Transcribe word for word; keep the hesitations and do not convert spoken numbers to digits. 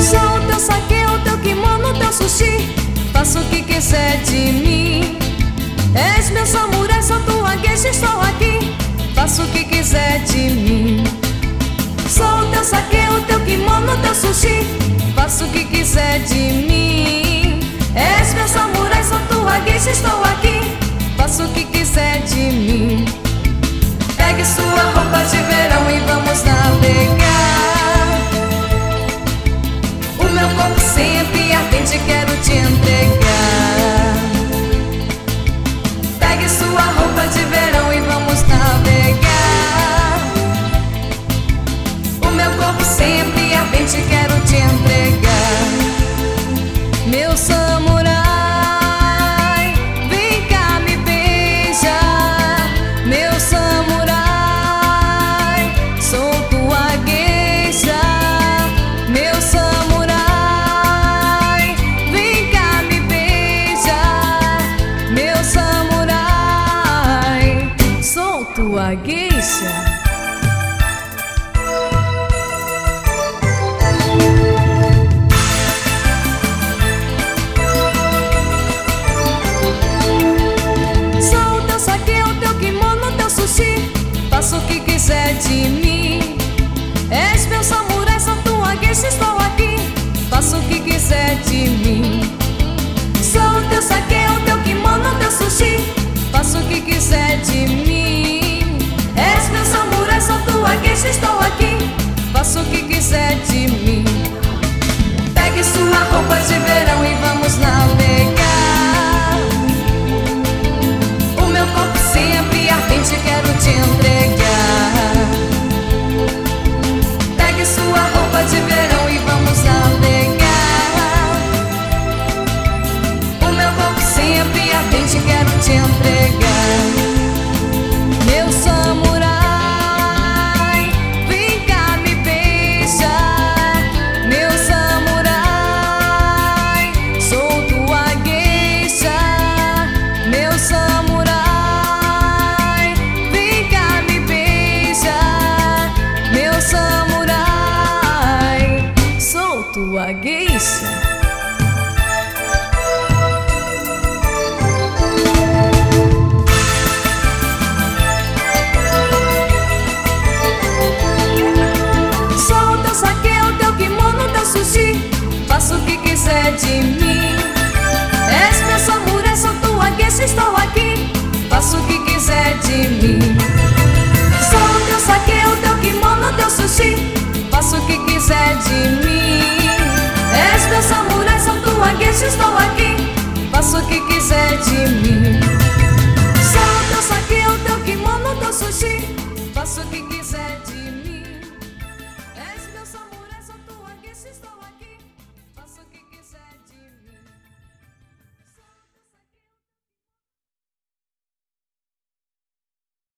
Sou o teu saque, o teu kimono, o teu sushi. Faço o que quiser de mim. És meu samurai, sou tua geisha, estou aqui. Faço o que quiser de mim. Sou o teu saque, o teu kimono, o teu sushi. Faço o que quiser de mim. És meu samurai, sou tua geisha, estou aqui. Faço o que quiser de mim. Pegue sua roupa de verão e vamos navegar. O meu corpo sempre ardente, quero te entregar. Pegue sua roupa de verão e vamos navegar. O meu corpo sempre ardente, quero te entregar. Meu samurai, vem cá me beija. Meu samurai, sou tua geisha. Meu samurai, vem cá me beija. Meu samurai, sou tua geisha. Faço o que quiser de mim. És meu samurai, sou tua geisha, estou aqui. Faço o que quiser de mim. Sou o teu saque, o teu kimono, o teu sushi. Faço o que quiser de mim. És meu samurai, sou tua geisha, estou aqui. Faço o que quiser de mim. Pegue sua roupa de verão e vamos navegar. O meu corpo sempre ardente, quero te entregar. Pegue sua roupa de verão e vamos navegar. O meu corpo sempre ardente, quero te entregar. Meu samurai, vem cá me beija. Meu samurai, sou tua geisha. Meu samurai, vem cá me beija. Meu samurai, sou tua geisha. Sou o teu saque, o teu kimono, o teu sushi. Faço o que quiser de mim. És meu samurai, sou tua geisha, estou aqui. Faço o que quiser de mim. Sou o teu saque, o teu kimono, o teu sushi. Faço o que quiser de mim. És meu samurai, sou tua geisha, estou aqui.